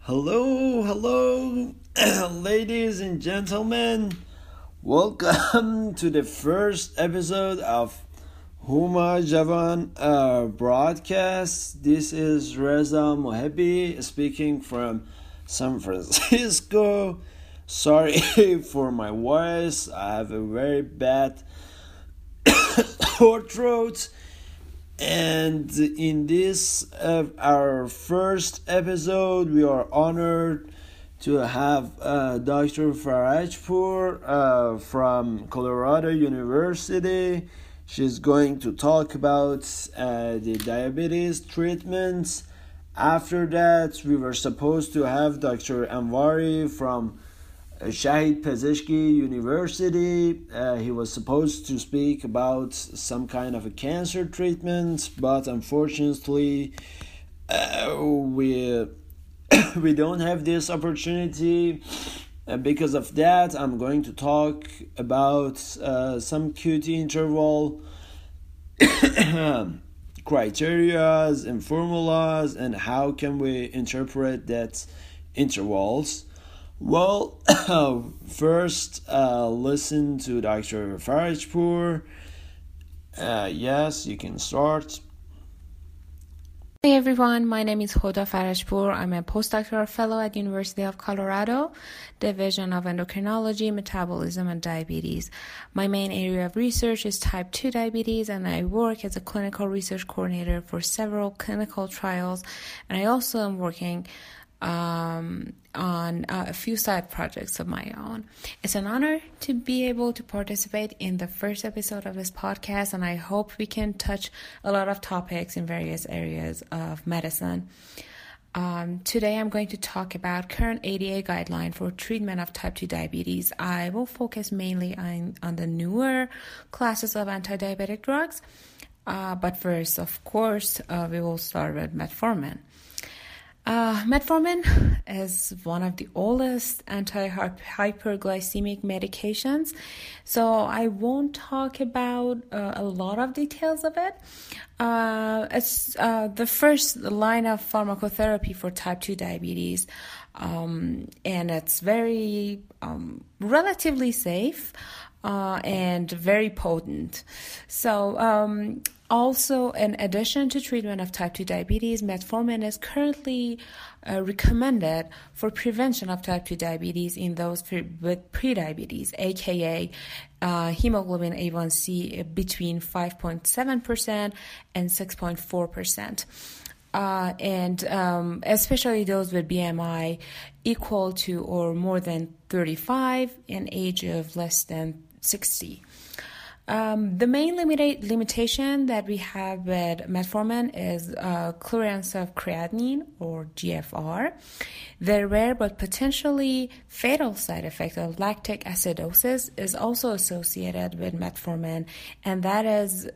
Hello, ladies and gentlemen. Welcome to the first episode of Huma Javan broadcast. This is Reza Mohebi speaking from San Francisco. Sorry for my voice. I have a very bad sore throat. And in this, our first episode, we are honored to have Dr. Farajpur from Colorado University. She's going to talk about the diabetes treatments. After that, we were supposed to have Dr. Anwari from Shahid Pezeshki University. He was supposed to speak about some kind of a cancer treatment, but unfortunately, we we don't have this opportunity. Because of that, I'm going to talk about some QT interval criteria and formulas and how can we interpret that intervals. Well, first, listen to Dr. Farajpur. Yes, you can start. Hey everyone, my name is Hoda Farajpur. I'm a postdoctoral fellow at University of Colorado, Division of Endocrinology, Metabolism, and Diabetes. My main area of research is type 2 diabetes, and I work as a clinical research coordinator for several clinical trials, and I also am working on a few side projects of my own. It's an honor to be able to participate in the first episode of this podcast, and I hope we can touch a lot of topics in various areas of medicine. Today I'm going to talk about current ADA guideline for treatment of type 2 diabetes. I will focus mainly on the newer classes of anti-diabetic drugs, but first, of course, we will start with metformin. Metformin is one of the oldest anti-hyperglycemic medications, so I won't talk about a lot of details of it. It's the first line of pharmacotherapy for type 2 diabetes, and it's very relatively safe and very potent. So also, in addition to treatment of type 2 diabetes, metformin is currently recommended for prevention of type 2 diabetes in those with prediabetes, aka hemoglobin A1C between 5.7% and 6.4%. And especially those with BMI equal to or more than 35 and age of less than 60. The main limitation that we have with metformin is clearance of creatinine or GFR. The rare but potentially fatal side effect of lactic acidosis is also associated with metformin, and that is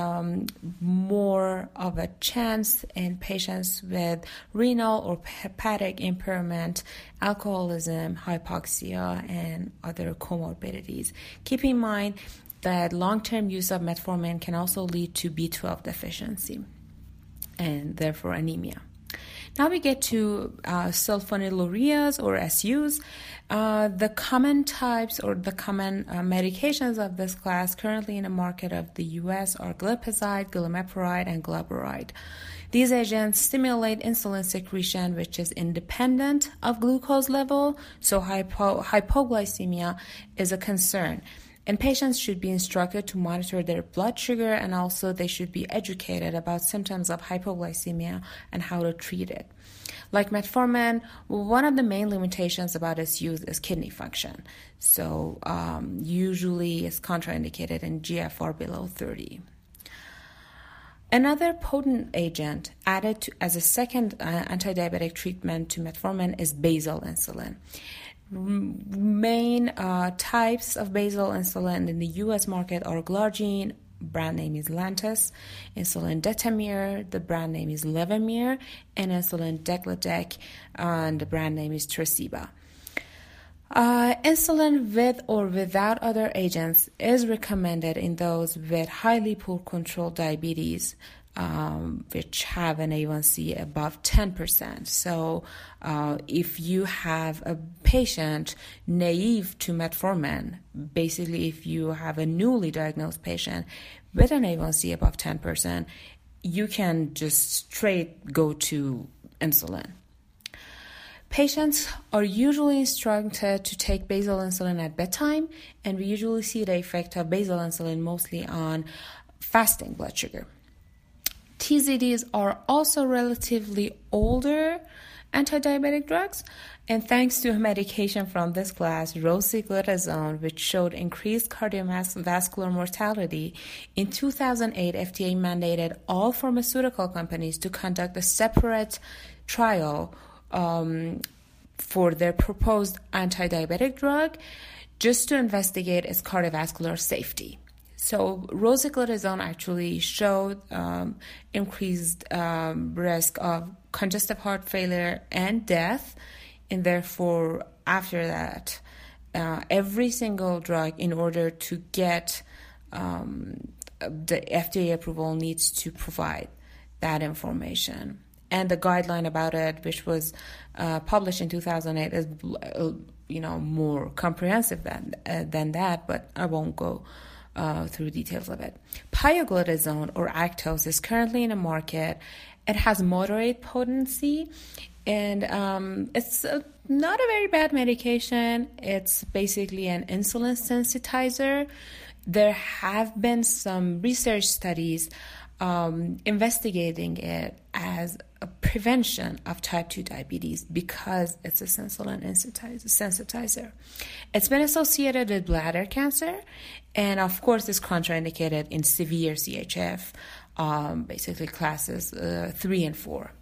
more of a chance in patients with renal or hepatic impairment, alcoholism, hypoxia, and other comorbidities. Keep in mind that long-term use of metformin can also lead to B12 deficiency and therefore anemia. Now we get to sulfonylureas or SUs. The common types or the common medications of this class currently in the market of the US are glipizide, glimepiride, and glyburide. These agents stimulate insulin secretion, which is independent of glucose level, so hypoglycemia is a concern. And patients should be instructed to monitor their blood sugar, and also they should be educated about symptoms of hypoglycemia and how to treat it. Like metformin, one of the main limitations about its use is kidney function. So usually it's contraindicated in GFR below 30. Another potent agent added as a second anti-diabetic treatment to metformin is basal insulin. Main types of basal insulin in the U.S. market are Glargine, brand name is Lantus, insulin Detamir, the brand name is Levemir, and insulin Degludec, and the brand name is Tresiba. Insulin with or without other agents is recommended in those with highly poor control diabetes, which have an A1C above 10%. So if you have a patient naive to metformin, basically if you have a newly diagnosed patient with an A1C above 10%, you can just straight go to insulin. Patients are usually instructed to take basal insulin at bedtime, and we usually see the effect of basal insulin mostly on fasting blood sugar. TZDs are also relatively older anti-diabetic drugs, and thanks to a medication from this class, rosiglitazone, which showed increased cardiovascular mortality, in 2008, FDA mandated all pharmaceutical companies to conduct a separate trial for their proposed anti-diabetic drug just to investigate its cardiovascular safety. So rosiglitazone actually showed increased risk of congestive heart failure and death, and therefore after that, every single drug in order to get the FDA approval needs to provide that information. And the guideline about it, which was published in 2008, is more comprehensive than that, but I won't go through details of it. Pioglitazone, or Actos, is currently in the market. It has moderate potency, and it's not a very bad medication. It's basically an insulin sensitizer. There have been some research studies investigating it as a prevention of type 2 diabetes because it's a insulin sensitizer. It's been associated with bladder cancer, and of course it's contraindicated in severe CHF, basically classes 3 and 4.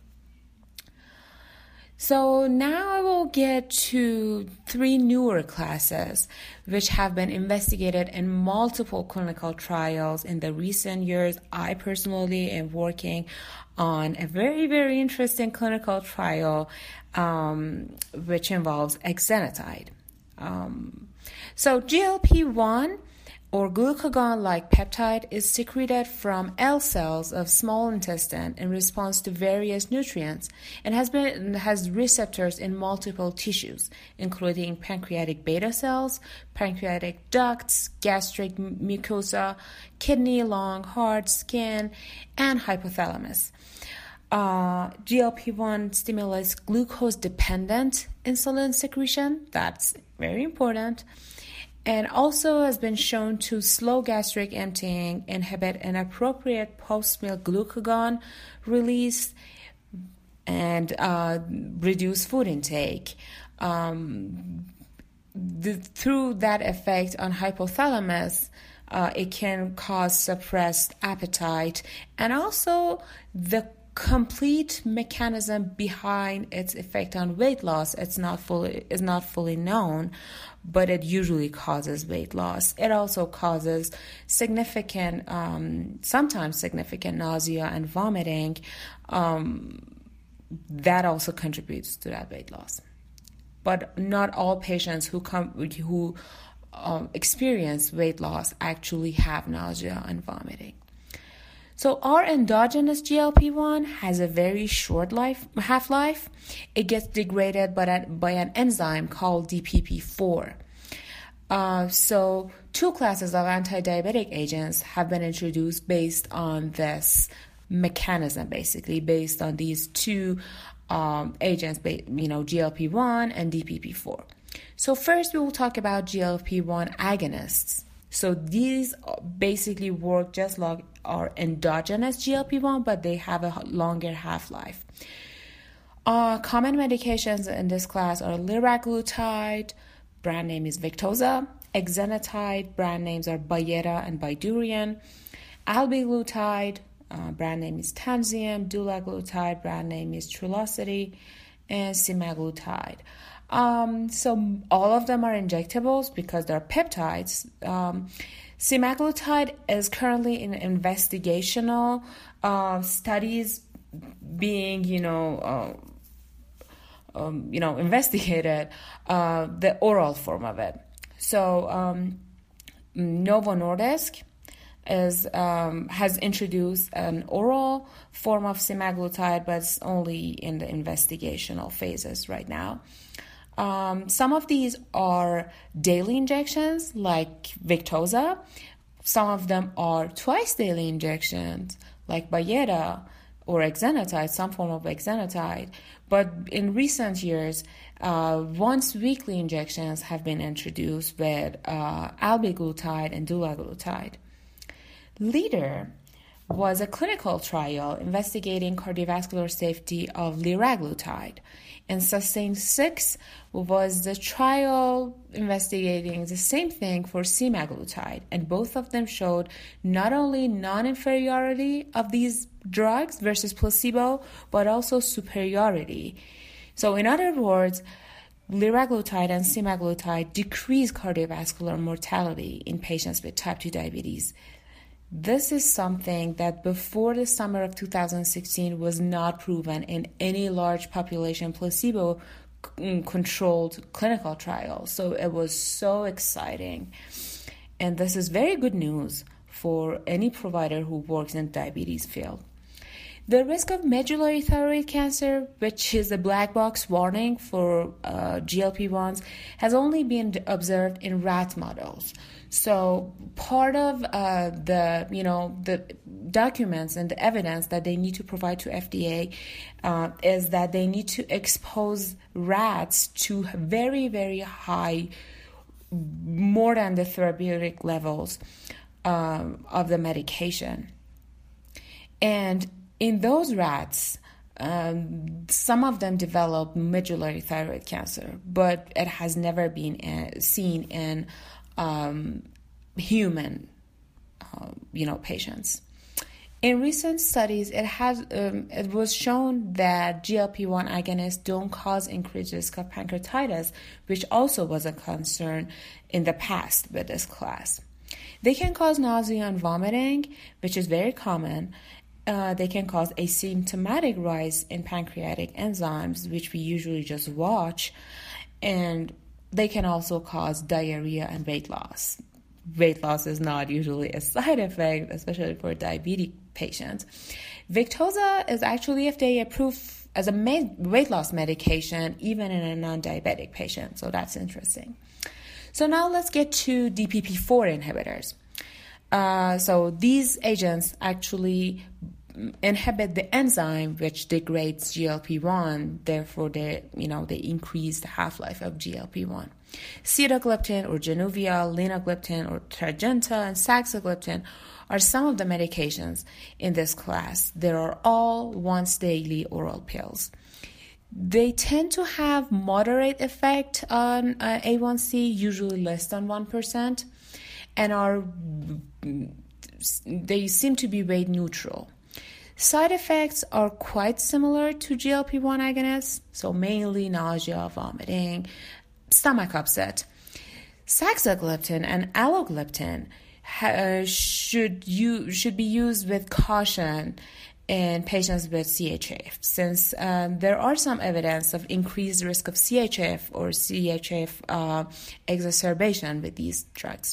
So now I will get to 3 newer classes which have been investigated in multiple clinical trials in the recent years. I personally am working on a very, very interesting clinical trial which involves exenatide. So GLP-1 or glucagon-like peptide is secreted from L cells of small intestine in response to various nutrients and has receptors in multiple tissues, including pancreatic beta cells, pancreatic ducts, gastric mucosa, kidney, lung, heart, skin, and hypothalamus. GLP-1 stimulates glucose-dependent insulin secretion. That's very important. And also has been shown to slow gastric emptying, inhibit inappropriate post-meal glucagon release, and reduce food intake. Through that effect on hypothalamus, it can cause suppressed appetite, and also the complete mechanism behind its effect on weight loss is not fully known, but it usually causes weight loss. It also causes sometimes significant nausea and vomiting. That also contributes to that weight loss. But not all patients who experience weight loss actually have nausea and vomiting. So our endogenous GLP-1 has a very short half-life. It gets degraded by an enzyme called DPP-4. So 2 classes of anti-diabetic agents have been introduced based on this mechanism, basically based on these 2 agents, GLP-1 and DPP-4. So first we will talk about GLP-1 agonists. So these basically work just like our endogenous GLP-1, but they have a longer half-life. Common medications in this class are liraglutide, brand name is Victoza; exenatide, brand names are Byetta and Bydureon; albiglutide, brand name is Tanzium; dulaglutide, brand name is Trulicity; and semaglutide. So all of them are injectables because they're peptides. Semaglutide is currently in investigational studies being, investigated, the oral form of it. So Novo Nordisk has introduced an oral form of semaglutide, but it's only in the investigational phases right now. Some of these are daily injections like Victoza. Some of them are twice daily injections like Byetta or exenatide, some form of exenatide. But in recent years, once weekly injections have been introduced with albiglutide and dulaglutide. LEADER was a clinical trial investigating cardiovascular safety of liraglutide, and SUSTAIN-6 was the trial investigating the same thing for semaglutide, and both of them showed not only non-inferiority of these drugs versus placebo, but also superiority. So in other words, liraglutide and semaglutide decrease cardiovascular mortality in patients with type 2 diabetes. This is something that before the summer of 2016 was not proven in any large population placebo-controlled clinical trial. So it was so exciting. And this is very good news for any provider who works in the diabetes field. The risk of medullary thyroid cancer, which is a black box warning for GLP-1s, has only been observed in rat models. So part of the documents and the evidence that they need to provide to FDA is that they need to expose rats to very, very high, more than the therapeutic levels of the medication. And in those rats, some of them develop medullary thyroid cancer, but it has never been seen in human, patients. In recent studies, it was shown that GLP-1 agonists don't cause increased risk of pancreatitis, which also was a concern in the past with this class. They can cause nausea and vomiting, which is very common. They can cause asymptomatic rise in pancreatic enzymes, which we usually just watch, and they can also cause diarrhea and weight loss. Weight loss is not usually a side effect, especially for diabetic patients. Victoza is actually FDA approved as a weight loss medication, even in a non-diabetic patient, so that's interesting. So now let's get to DPP-4 inhibitors. So these agents actually inhibit the enzyme which degrades GLP-1, therefore they increase the half-life of GLP-1. Sitagliptin or Januvia, linagliptin or Tradjenta, and saxagliptin are some of the medications in this class. They are all once-daily oral pills. They tend to have moderate effect on A1C, usually less than 1%, and they seem to be weight neutral. Side effects are quite similar to GLP-1 agonists, so mainly nausea, vomiting, stomach upset. Saxagliptin and allogliptin should be used with caution in patients with CHF, since there are some evidence of increased risk of CHF or CHF exacerbation with these drugs.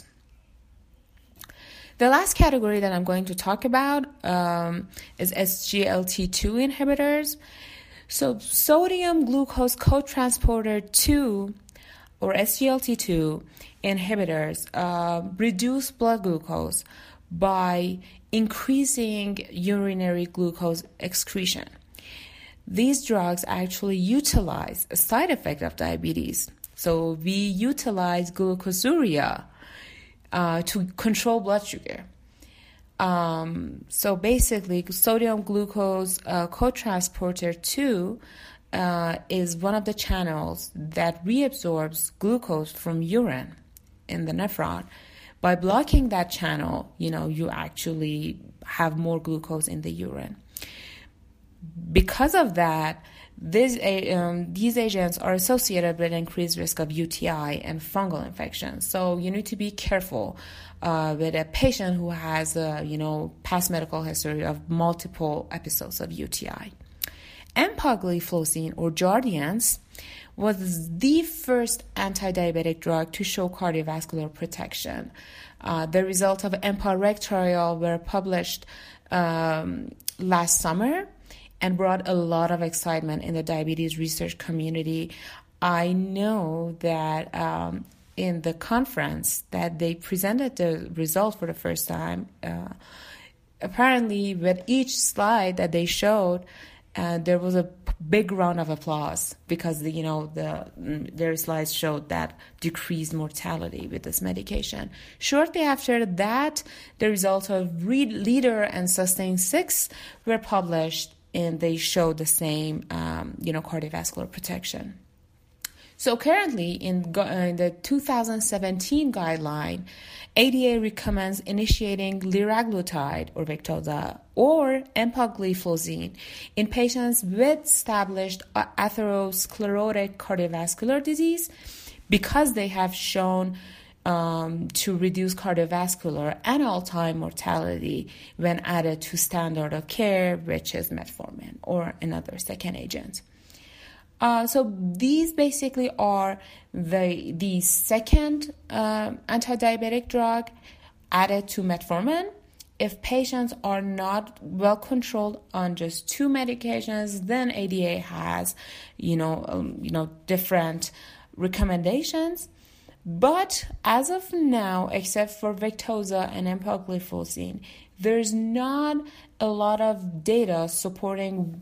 The last category that I'm going to talk about is SGLT2 inhibitors. So sodium glucose cotransporter 2 or SGLT2 inhibitors reduce blood glucose by increasing urinary glucose excretion. These drugs actually utilize a side effect of diabetes. So we utilize glucosuria to control blood sugar. So basically, sodium glucose cotransporter 2 is one of the channels that reabsorbs glucose from urine in the nephron. By blocking that channel, you actually have more glucose in the urine. Because of that, these agents are associated with increased risk of UTI and fungal infections. So you need to be careful with a patient who has past medical history of multiple episodes of UTI. Empagliflozin or Jardiance was the first anti-diabetic drug to show cardiovascular protection. The results of EMPA-REG trial were published last summer and brought a lot of excitement in the diabetes research community. I know that in the conference that they presented the result for the first time, apparently with each slide that they showed, there was a big round of applause because their slides showed that decreased mortality with this medication. Shortly after that, the results of LEADER and SUSTAIN 6 were published, and they showed the same, cardiovascular protection. So currently, in the 2017 guideline, ADA recommends initiating liraglutide or Victoza or empagliflozin in patients with established atherosclerotic cardiovascular disease because they have shown to reduce cardiovascular and all-time mortality when added to standard of care, which is metformin or another second agent. So these basically are the second anti-diabetic drug added to metformin. If patients are not well controlled on just two medications, then ADA has, different recommendations. But as of now, except for Victoza and empagliflozin, there's not a lot of data supporting,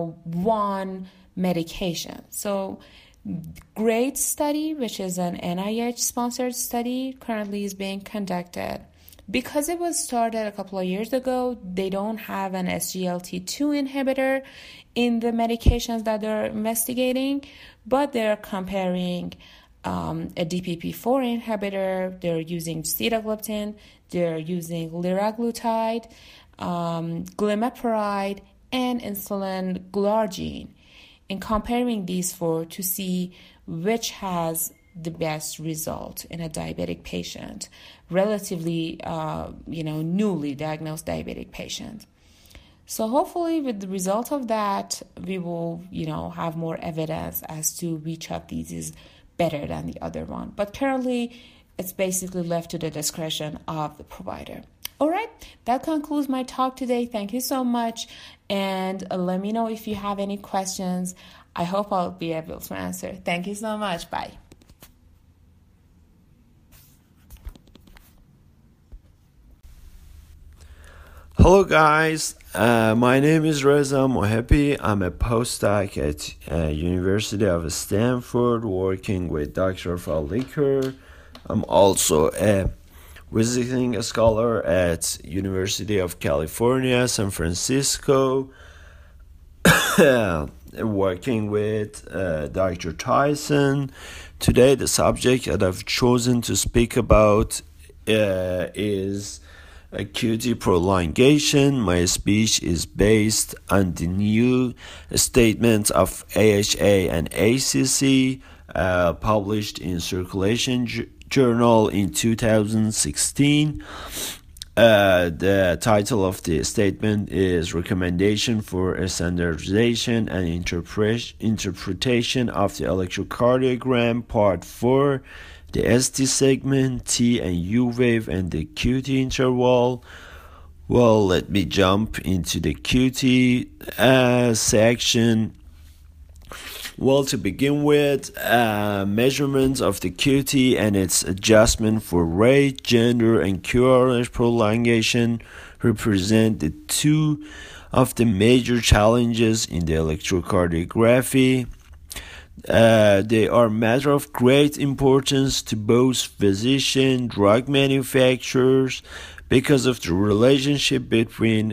one medication. So GREAT study, which is an NIH-sponsored study, currently is being conducted. Because it was started a couple of years ago, they don't have an SGLT2 inhibitor in the medications that they're investigating, but they're comparing a DPP-4 inhibitor, they're using sitagliptin, they're using liraglutide, glimepiride, and insulin glargine, and comparing these four to see which has the best result in a diabetic patient, relatively, newly diagnosed diabetic patient. So hopefully with the result of that, we will, have more evidence as to which of these is better than the other one. But currently, it's basically left to the discretion of the provider. All right, that concludes my talk today. Thank you so much. And let me know if you have any questions. I hope I'll be able to answer. Thank you so much. Bye. Hello guys, my name is Reza Mohebi. I'm a postdoc at University of Stanford working with Dr. Falikar. I'm also a visiting scholar at University of California, San Francisco, working with Dr. Tyson. Today the subject that I've chosen to speak about is QT prolongation. My speech is based on the new statements of AHA and ACC published in Circulation Journal in 2016. The title of the statement is Recommendation for a Standardization and Interpretation of the Electrocardiogram, Part 4. The ST segment, T and U wave, and the QT interval. Well, let me jump into the QT section. Well, to begin with, measurements of the QT and its adjustment for rate, gender, and QRS prolongation represent the two of the major challenges in the electrocardiography. They are a matter of great importance to both physician drug manufacturers because of the relationship between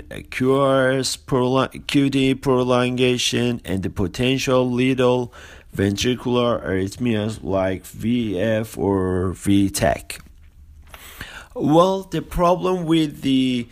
QT prolongation and the potential lethal ventricular arrhythmias like VF or VTAC. Well, the problem with the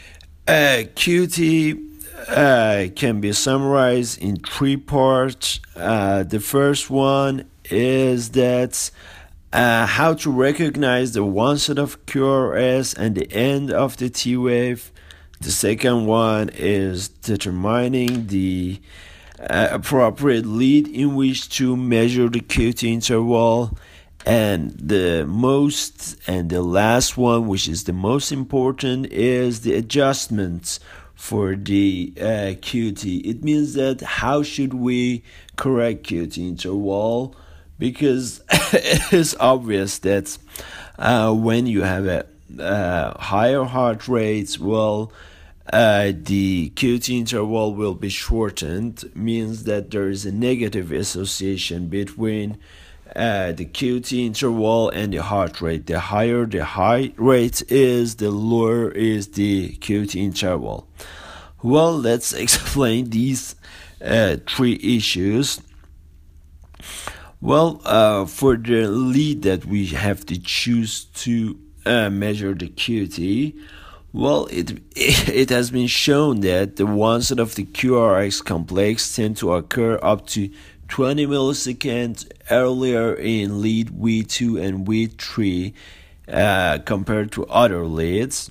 QT can be summarized in three parts. The first one is that how to recognize the onset of QRS and the end of the T wave. The second one is determining the appropriate lead in which to measure the QT interval. And the last one, which is the most important, is the adjustments for the QT. It means that how should we correct QT interval, because it is obvious that when you have a higher heart rate, the QT interval will be shortened. Means that there is a negative association between the QT interval and the heart rate. The higher the heart rate is, the lower is the QT interval. Well, let's explain these three issues. Well, for the lead that we have to choose to measure the QT, well, it has been shown that the onset of the QRX complex tend to occur up to 20 milliseconds earlier in lead V2 and V3 compared to other leads.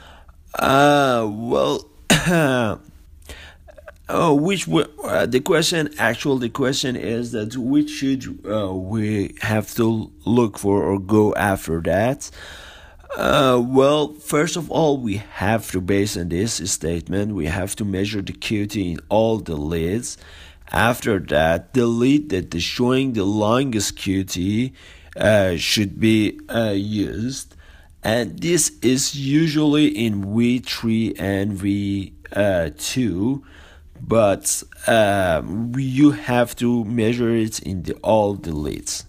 The question is that which should we have to look for or go after that? First of all, we have to, based on this statement, we have to measure the QT in all the leads. After that, the lead that is showing the longest QT should be used, and this is usually in V3 and V2, but you have to measure it in all the leads.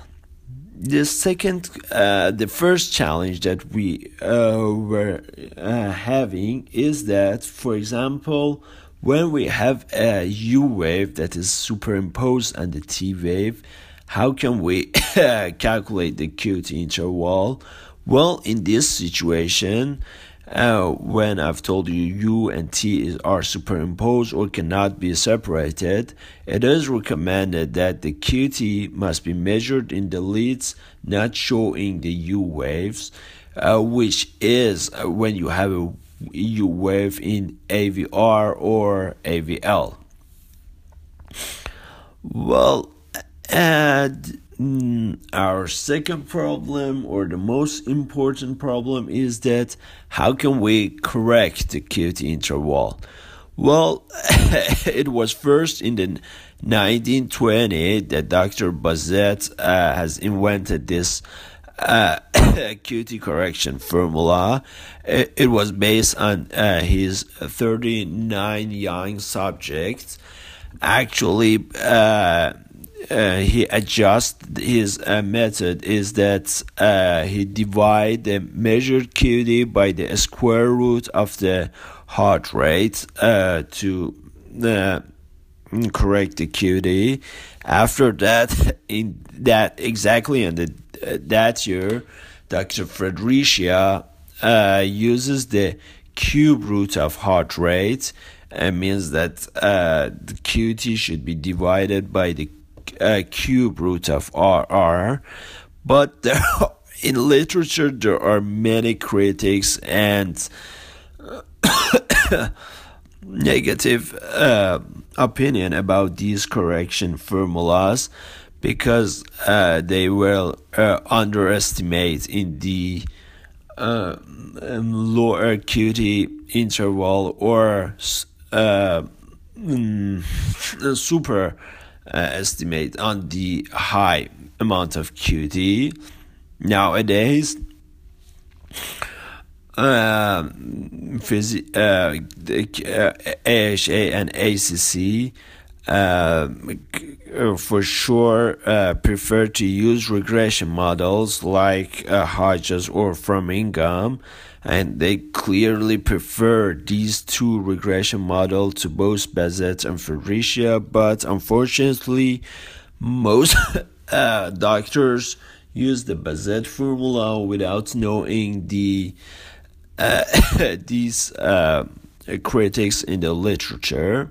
The first challenge that we were having is that, for example, when we have a U wave that is superimposed on the T wave, how can we calculate the QT interval? Well, in this situation, when I've told you U and T are superimposed or cannot be separated, it is recommended that the QT must be measured in the leads not showing the U waves, which is when you have a U wave in AVR or AVL. Well, our second problem, or the most important problem, is that how can we correct the QT interval? Well, it was first in the 1920 that Dr. Bazet has invented this QT correction formula. It was based on his 39 young subjects. Actually, he adjusts his method is that he divide the measured QT by the square root of the heart rate to correct the QT. After that, that year, Dr. Fredericia uses the cube root of heart rate. It means that the QT should be divided by the cube root of RR. But in literature, there are many critics and negative opinion about these correction formulas, because they will underestimate in the lower QT interval or super estimate on the high amount of QT. Nowadays, AHA and ACC for sure prefer to use regression models like Hodges or Framingham, and they clearly prefer these two regression models to both Bazet and Fredericia. But unfortunately, most doctors use the Bazet formula without knowing these critics in the literature.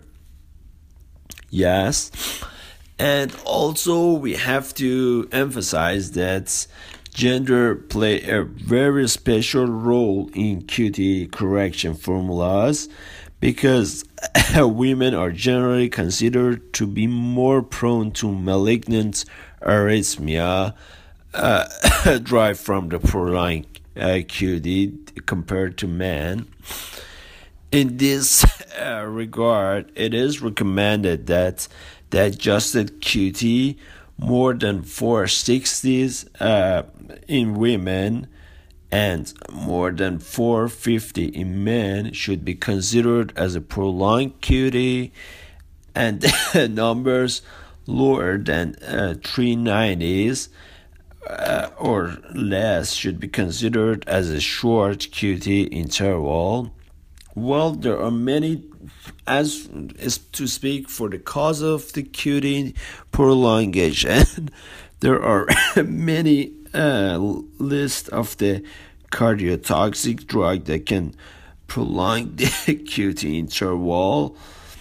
Yes, and also we have to emphasize that gender play a very special role in QT correction formulas, because women are generally considered to be more prone to malignant arrhythmia derived from the prolonged QT compared to men. In this regard, it is recommended that the adjusted QT more than 460s in women and more than 450 in men should be considered as a prolonged QT, and numbers lower than 390s or less should be considered as a short QT interval. Well, there are many, as is to speak for the cause of the QT prolongation, there are many lists of the cardiotoxic drug that can prolong the QT interval,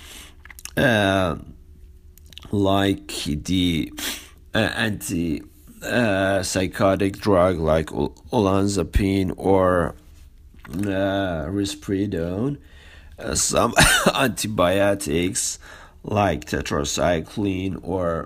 like the anti-psychotic drug like olanzapine or risperidone, some antibiotics like tetracycline or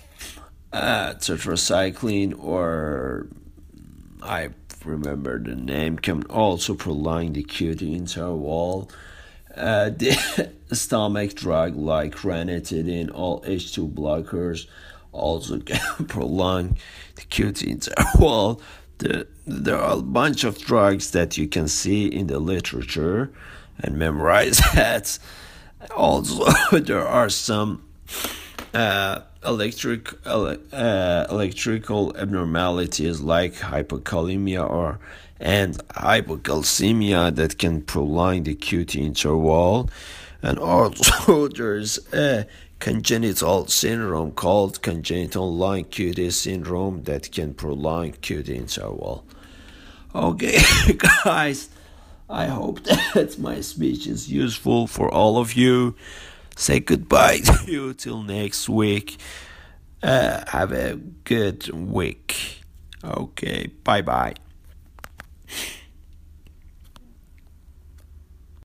I remember the name, can also prolong the QT interval. The stomach drug like ranitidine, all H2 blockers also can prolong the QT interval. There are a bunch of drugs that you can see in the literature and memorize that. Also, there are some electrical abnormalities like hypokalemia and hypocalcemia that can prolong the QT interval. And also there's a congenital syndrome called congenital long QT syndrome that can prolong QT interval. Okay, guys, I hope that my speech is useful for all of you. Say goodbye to you till next week. Have a good week. Okay, bye-bye.